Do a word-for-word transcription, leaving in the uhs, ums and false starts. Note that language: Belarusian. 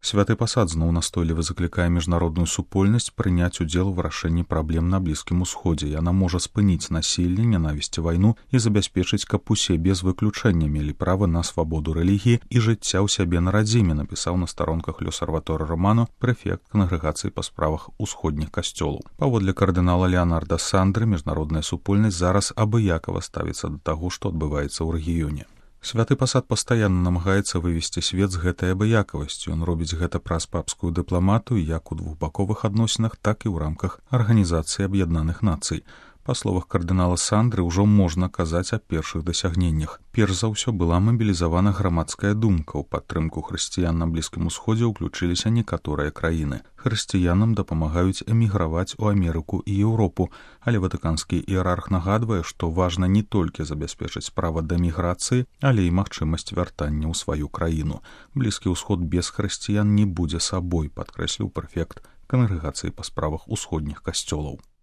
Святы пасад зноў настойліва заклікае міжнародную супольнасць прыняць удзел у вырашэнні праблем на Блізкім Усходзе. Яна можа спыніць насілле, нянавісці, вайну і забяспечыць, каб усе без выключэння мелі права на свабоду рэлігіі і жыцця ў сябе на радзіме, напісаў на старонках Л'Осерваторы Романо прэфект кангрэгацыі па справах усходніх касцёлаў. Паводле кардынала Леонарда Сандры, міжнародная супольнасць зараз абыякава ставіцца да таго, што адбываецца ў рэгіёне. Святы пасад пастаянна намагаецца вывесці свет з гэтай абыякавасцю. Ён робіць гэта праз папскую дыпламатыю як у двухбаковых адносінах, так і ў рамках Арганізацыі Аб'яднаных Нацый. Па словах кардынала Сандры, ўжо можна казаць аб першых дасягненнях. Перш за ўсё была мабілізавана грамадская думка. У падтрымку хрысціян на Блізкім Усходзе ўключыліся некаторыя краіны. Хрысціянам дапамагаюць эміграваць у Амерыку і Еўропу, але ватыканскі іерарх нагадвае, што важна не толькі забяспечыць права да міграцыі, але і магчымасць вяртання ў сваю краіну. Блізкі ўсход без хрысціян не будзе сабой, падкрэсліў прэфект кангрэгацыі па справах усходніх касцёлаў.